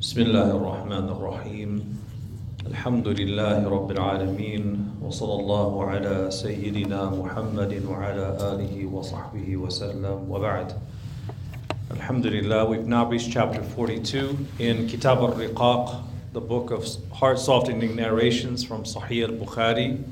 بسم الله الرحمن الرحيم الحمد لله رب العالمين وصلى الله على سيدنا محمد وعلى آله وصحبه وسلم وبعد. Alhamdulillah, we've now reached chapter 42 in Kitab al-Riqaq, the book of heart-softening narrations from Sahih al-Bukhari.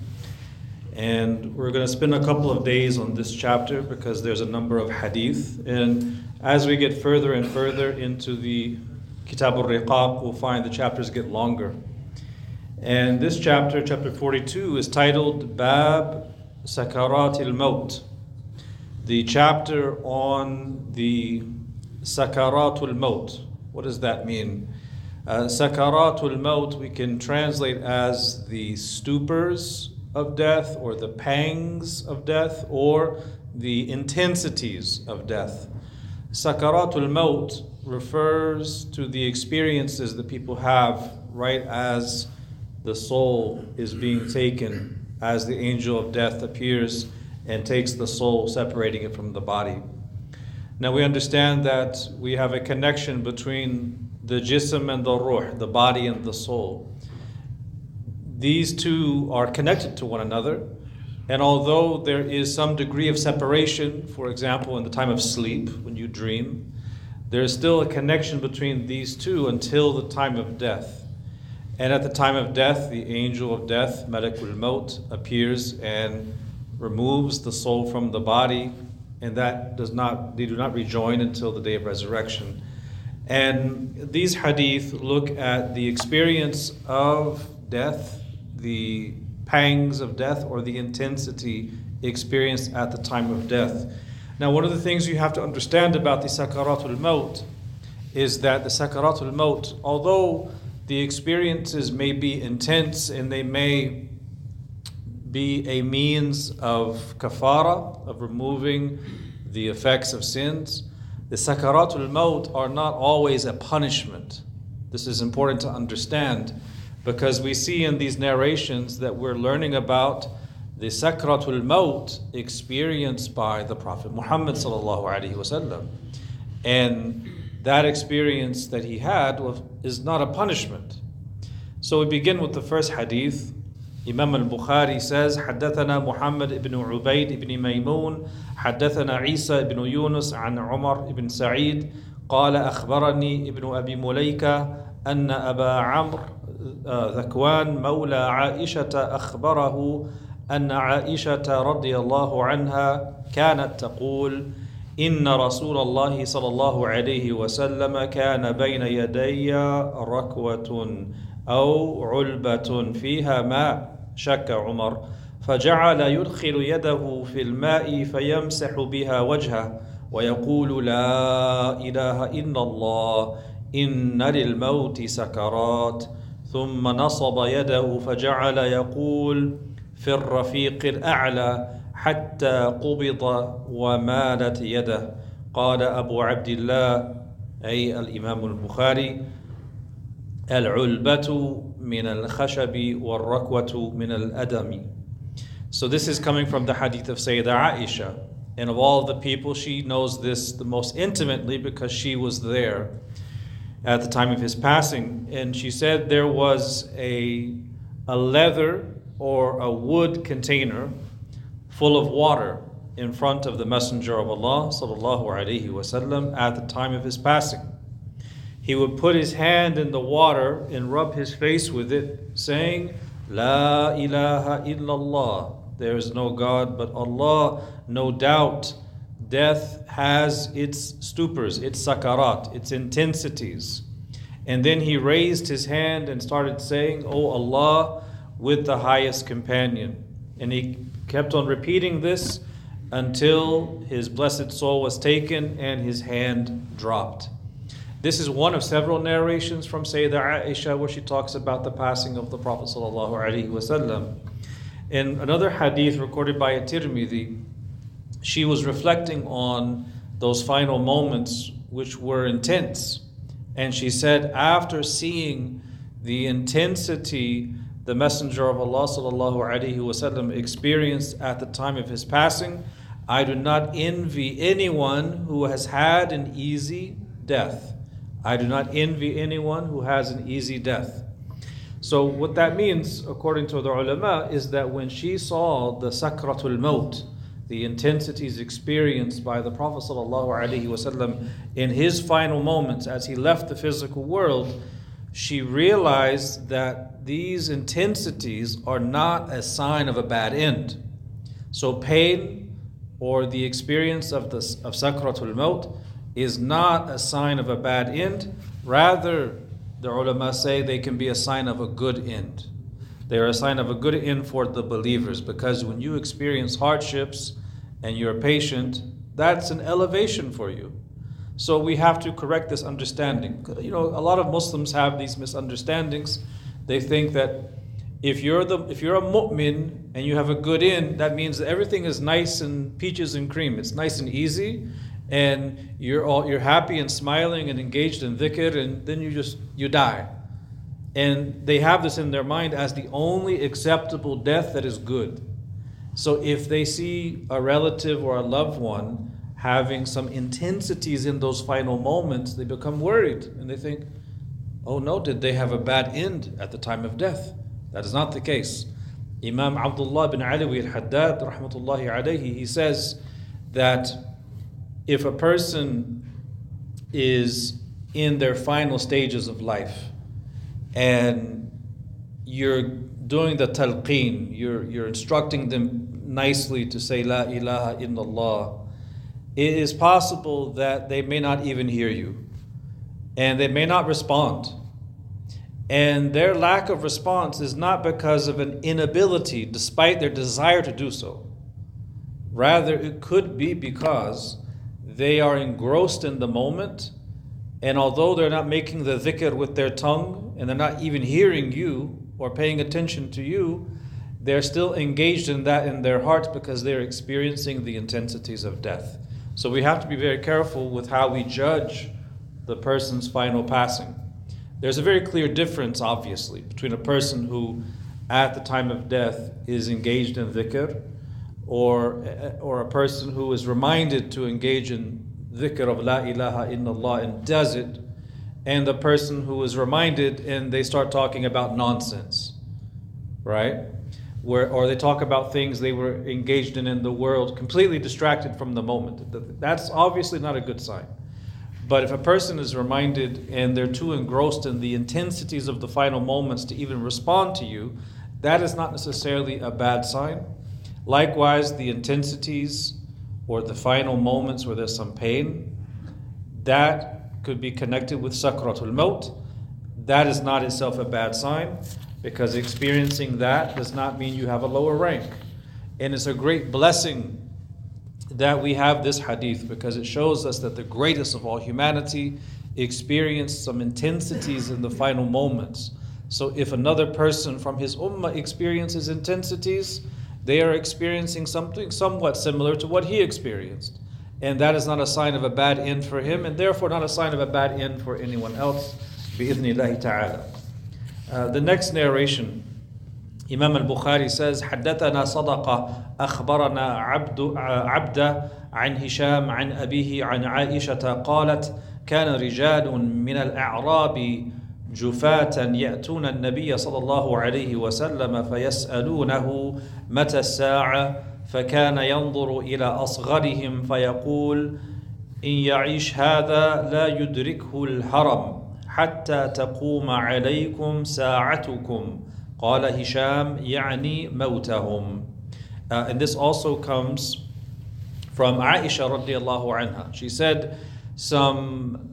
And we're going to spend a couple of days on this chapter because there's a number of hadith. And as we get further and further into the Kitab al-Riqaq, we'll find the chapters get longer. And this chapter, chapter 42, is titled Bab Sakarat al-Maut, the chapter on the Sakarat al-Maut. What does that mean? Sakarat al-Maut we can translate as the stupors of death, or the pangs of death, or the intensities of death. Sakarat al-Maut refers to the experiences that people have right as the soul is being taken, as the angel of death appears and takes the soul, separating it from the body. Now we understand that we have a connection between the jism and the ruh, the body and the soul. These two are connected to one another, and although there is some degree of separation, for example in the time of sleep, when you dream, there is still a connection between these two until the time of death. And at the time of death, the angel of death, Malakul Maut, appears and removes the soul from the body, and they do not rejoin until the day of resurrection. And these hadith look at the experience of death, the pangs of death, or the intensity experienced at the time of death. Now, one of the things you have to understand about the Sakarat al-Maut is that the Sakarat al-Maut, although the experiences may be intense and they may be a means of kafara, of removing the effects of sins, the Sakarat al-Maut are not always a punishment. This is important to understand, because we see in these narrations that we're learning about the Sakratul Maut experienced by the Prophet Muhammad sallallahu alaihi wasallam, and that experience that he had is not a punishment. So we begin with the first hadith. Imam al-Bukhari says, حدثنا محمد ibn Ubayd ibn Maymun, حدثنا عيسى ibn Yunus عن عمر ibn Sa'id, قال أخبرني ابن أبي مليكة أن أبا عمرو ذكوان مولى عائشة أخبره أن عائشة رضي الله عنها كانت تقول إن رسول الله صلى الله عليه وسلم كان بين يدي ركوة أو علبة فيها ماء، شك عمر، فجعل يدخل يده في الماء فيمسح بها وجهه ويقول لا إله إلا الله إن للموت سكرات، ثم نصب يده فجعل يقول في الرفيق الأعلى حتى قبض ومالت يده. قال أبو عبد الله أي الإمام البخاري العلبة من الخشب والركوة من الأدم. So this is coming from the hadith of Sayyidah Aisha, and of all the people she knows this the most intimately because she was there at the time of his passing. And she said there was a leather or a wood container full of water in front of the Messenger of Allah sallallahu alaihi wasallam at the time of his passing. He would put his hand in the water and rub his face with it, saying, La ilaha illallah, there is no God but Allah. No doubt death has its stupors, its sakarat, its intensities. And then he raised his hand and started saying, O Allah, with the highest companion. And he kept on repeating this until his blessed soul was taken and his hand dropped. This is one of several narrations from Sayyidah Aisha where she talks about the passing of the Prophet sallallahu alaihi wasallam. In another hadith recorded by At-Tirmidhi, she was reflecting on those final moments which were intense. And she said, after seeing the intensity the Messenger of Allah sallallahu alaihi wasallam experienced at the time of his passing, I do not envy anyone who has had an easy death. I do not envy anyone who has an easy death. So what that means, according to the ulama, is that when she saw the sakratul maut, the intensities experienced by the Prophet ﷺ in his final moments as he left the physical world, she realized that these intensities are not a sign of a bad end. So pain or the experience of sakratul maut is not a sign of a bad end. Rather, the ulama say they can be a sign of a good end. They are a sign of a good end for the believers, because when you experience hardships and you're patient, that's an elevation for you. So we have to correct this understanding. You know, a lot of Muslims have these misunderstandings. They think that if you're a mu'min and you have a good end, that means that everything is nice and peaches and cream. It's nice and easy, and you're happy and smiling and engaged in dhikr, and then you die. And they have this in their mind as the only acceptable death that is good. So if they see a relative or a loved one having some intensities in those final moments, they become worried and they think, oh no, did they have a bad end at the time of death? That is not the case. Imam Abdullah bin Alawi al-Haddad, rahmatullahi alayhi, he says that if a person is in their final stages of life and you're doing the talqeen, you're instructing them nicely to say La ilaha illallah, it is possible that they may not even hear you and they may not respond. And their lack of response is not because of an inability, despite their desire to do so. Rather, it could be because they are engrossed in the moment, and although they're not making the dhikr with their tongue and they're not even hearing you or paying attention to you, they're still engaged in that in their hearts because they're experiencing the intensities of death. So we have to be very careful with how we judge the person's final passing. There's a very clear difference, obviously, between a person who at the time of death is engaged in dhikr, or a person who is reminded to engage in dhikr of La ilaha illallah and does it, and the person who is reminded and they start talking about nonsense, right? Or they talk about things they were engaged in the world, completely distracted from the moment. That's obviously not a good sign. But if a person is reminded and they're too engrossed in the intensities of the final moments to even respond to you, that is not necessarily a bad sign. Likewise, the intensities or the final moments where there's some pain, that could be connected with sakratul maut. That is not itself a bad sign, because experiencing that does not mean you have a lower rank. And it's a great blessing that we have this hadith, because it shows us that the greatest of all humanity experienced some intensities in the final moments. So if another person from his ummah experiences intensities, they are experiencing something somewhat similar to what he experienced. And that is not a sign of a bad end for him, and therefore not a sign of a bad end for anyone else, bi'idhnillahi ta'ala. The next narration, Imam al-Bukhari says, حدثنا صدقة أخبرنا عبد عن هشام عن أبيه عن عائشة قالت كان رجال من الأعراب جفاة يأتون النبي صلى الله عليه وسلم فيسألونه متى الساعة فكان ينظر إلى أصغرهم فيقول إن يعيش هذا لا يدركه الهرم حتى تقوم عليكم ساعتكم قال هشام يعني موتهم. And this also comes from Aisha radiallahu anha. She said some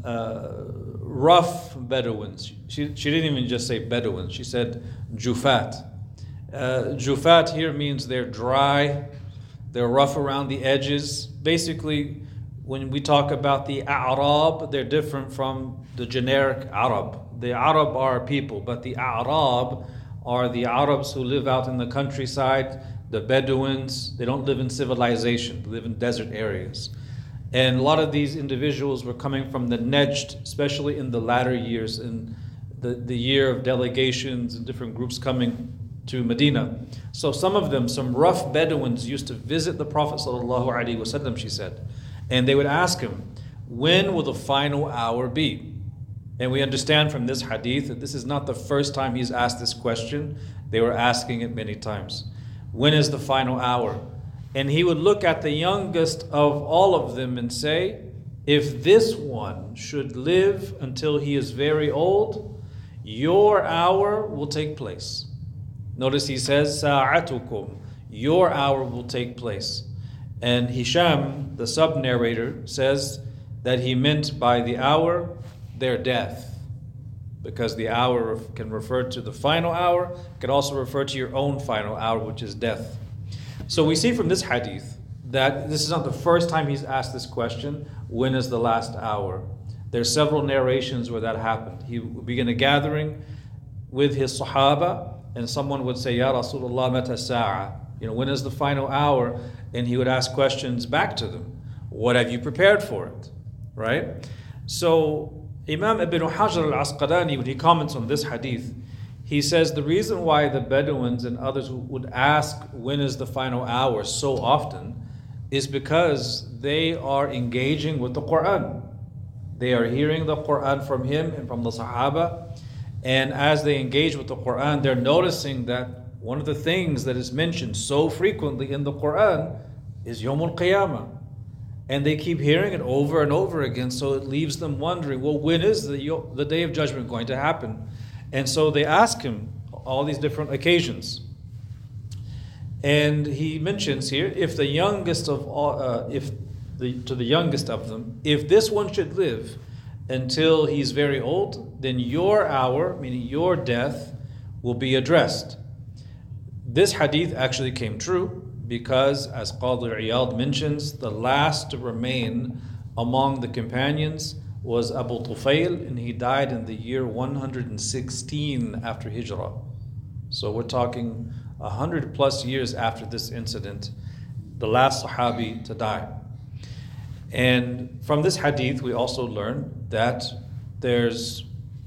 rough Bedouins. She didn't even just say Bedouins. She said Jufat. Jufat here means they're dry, they're rough around the edges. Basically, when we talk about the A'rab, they're different from the generic Arab. The Arab are people, but the A'rab are the Arabs who live out in the countryside, the Bedouins. They don't live in civilization, they live in desert areas. And a lot of these individuals were coming from the Najd, especially in the latter years, in the year of delegations and different groups coming to Medina. So some of them, some rough Bedouins, used to visit the Prophet ﷺ, she said, and they would ask him, when will the final hour be? And we understand from this hadith that this is not the first time he's asked this question. They were asking it many times. When is the final hour? And he would look at the youngest of all of them and say, if this one should live until he is very old, your hour will take place. Notice he says, Sa'atukum, your hour will take place. And Hisham, the sub-narrator, says that he meant by the hour, their death. Because the hour can refer to the final hour, it can also refer to your own final hour, which is death. So we see from this hadith that this is not the first time he's asked this question, when is the last hour? There's several narrations where that happened. He would begin a gathering with his Sahaba, and someone would say, Ya Rasulullah, mata sa'a? When is the final hour? And he would ask questions back to them. What have you prepared for it? Right? So Imam Ibn Hajar al-Asqalani, when he comments on this hadith, he says the reason why the Bedouins and others would ask when is the final hour so often is because they are engaging with the Quran. They are hearing the Quran from him and from the Sahaba. And as they engage with the Quran, they're noticing that one of the things that is mentioned so frequently in the Quran is Yawm al-Qiyamah. And they keep hearing it over and over again, so it leaves them wondering, well, when is the Day of Judgment going to happen? And so they ask him all these different occasions. And he mentions here, if the youngest of all, to the youngest of them, if this one should live until he's very old, then your hour, meaning your death, will be addressed. This hadith actually came true because, as Qadi Iyad mentions, the last to remain among the companions was Abu Tufail, and he died in the year 116 after Hijrah. So we're talking 100 plus years after this incident, the last Sahabi to die. And from this hadith, we also learn that there's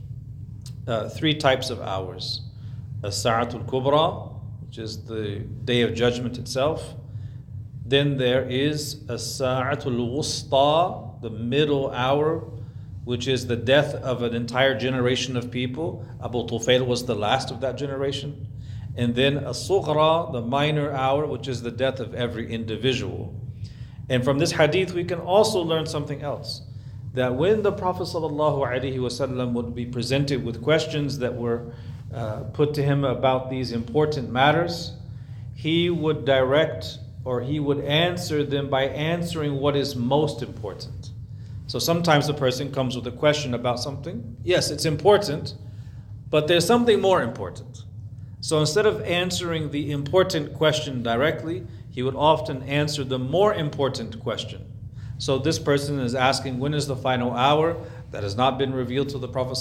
3 types of hours. As-Sa'atul Kubra, which is the Day of Judgment itself. Then there is As-Sa'atul Wusta, the middle hour, which is the death of an entire generation of people. Abu Tufail was the last of that generation. And then As-Sughra, the minor hour, which is the death of every individual. And from this hadith, we can also learn something else. That when the Prophet ﷺ would be presented with questions that were put to him about these important matters, he would direct or he would answer them by answering what is most important. So sometimes a person comes with a question about something. Yes, it's important, but there's something more important. So instead of answering the important question directly, he would often answer the more important question. So this person is asking, when is the final hour? That has not been revealed to the Prophet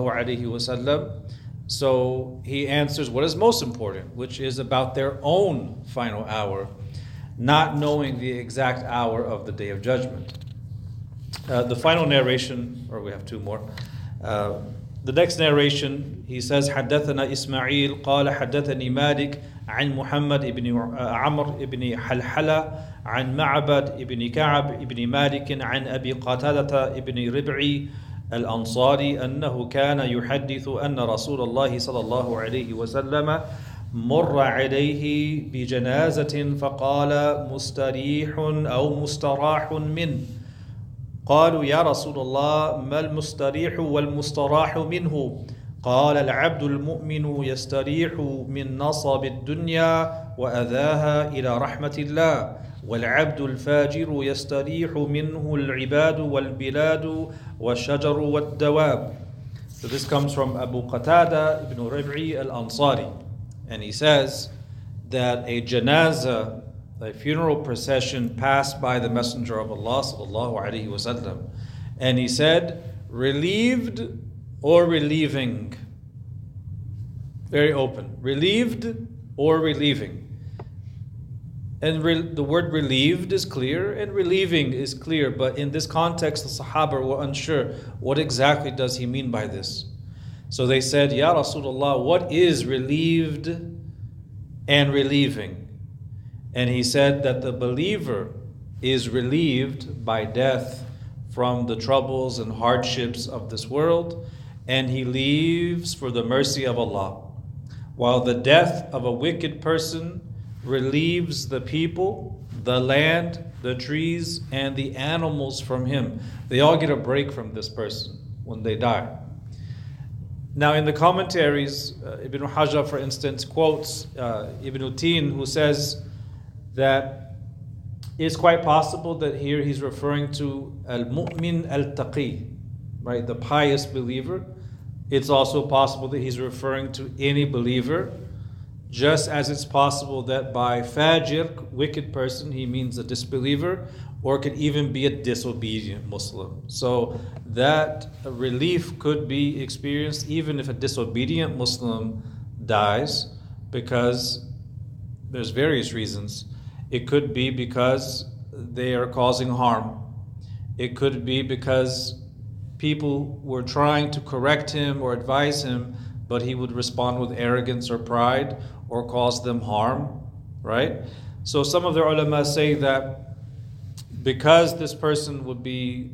ﷺ. So he answers what is most important, which is about their own final hour, not knowing the exact hour of the Day of Judgment. The final narration, or we have 2 more. The next narration, he says, حدثنا إسماعيل قال حدثني مالك عن محمد بن عمرو بن حلحلة عن معبد بن كعب بن مالك عن أبي قتادة بن ربعي الأنصاري أنه كان يحدث أن رسول الله صلى الله عليه وسلم مر عليه بجنازة فقال مستريح أو مستراح منه. قالوا يا رسول الله ما المستريح والمستراح منه؟ قال العبد المؤمن يستريح من نصب الدنيا وأذاها إلى رحمة الله، والعبد الفاجر يستريح منه العباد والبلاد والشجر والدواب. So this comes from Abu Qatada ibn Rib'i al-Ansari, and he says that a janazah, a funeral procession, passed by the Messenger of Allah sallallahu alaihi wasallam, and he said, relieved or relieving? Very open. Relieved or relieving? And the word relieved is clear and relieving is clear, but in this context the Sahaba were unsure. What exactly does he mean by this? So they said, Ya Rasulullah, what is relieved and relieving? And he said that the believer is relieved by death from the troubles and hardships of this world, and he leaves for the mercy of Allah. While the death of a wicked person relieves the people, the land, the trees, and the animals from him. They all get a break from this person when they die. Now in the commentaries, Ibn Hajar, for instance, quotes Ibn Tin, who says that it's quite possible that here he's referring to al-mu'min al-taqi, right, the pious believer. It's also possible that he's referring to any believer, just as it's possible that by fajr, wicked person, he means a disbeliever, or it could even be a disobedient Muslim. So that relief could be experienced even if a disobedient Muslim dies, because there's various reasons. It could be because they are causing harm. It could be because people were trying to correct him or advise him, but he would respond with arrogance or pride or cause them harm, right? So some of the ulama say that because this person would be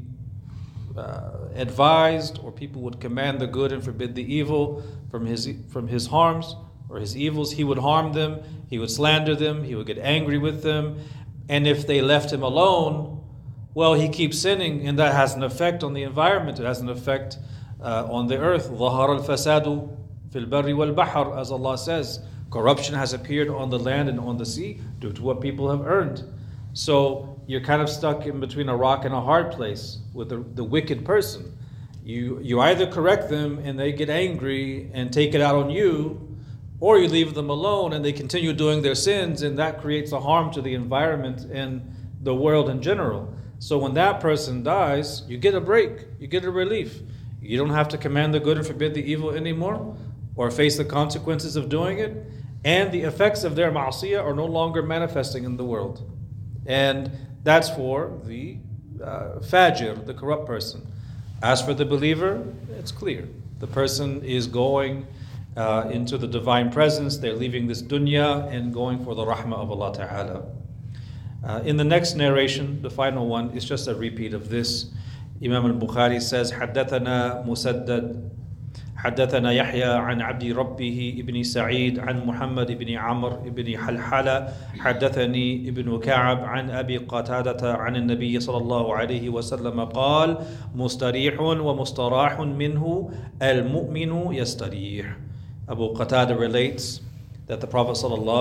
advised, or people would command the good and forbid the evil from his harms or his evils, he would harm them, he would slander them, he would get angry with them, and if they left him alone, well, he keeps sinning, and that has an effect on the environment. It has an effect on the earth. ظَهَرَ الْفَسَادُ فِي الْبَرِّ وَالْبَحْرِ, as Allah says. Corruption has appeared on the land and on the sea due to what people have earned. So you're kind of stuck in between a rock and a hard place with the wicked person. You either correct them and they get angry and take it out on you, or you leave them alone and they continue doing their sins, and that creates a harm to the environment and the world in general. So when that person dies, you get a break, you get a relief. You don't have to command the good and forbid the evil anymore, or face the consequences of doing it, and the effects of their ma'asiyah are no longer manifesting in the world. And that's for the fajr, the corrupt person. As for the believer, it's clear. The person is going into the divine presence, they're leaving this dunya and going for the rahmah of Allah Ta'ala. In the next narration, the final one, is just a repeat of this. Imam al-Bukhari says, حدثنا مسدد حدثنا يحيى عن عبد ربه ابن سعيد عن محمد بن عمرو بن حلحلة حدثني ابن كعب عن أبي قتادة عن النبي صلى الله عليه وسلم قال مستريح ومستراح منه المؤمن يستريح. Abu Qatada relates that the Prophet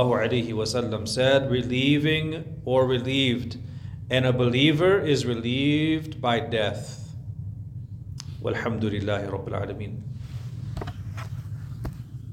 ﷺ said, relieving or relieved, and a believer is relieved by death. Walhamdulillahi Rabbil Alameen.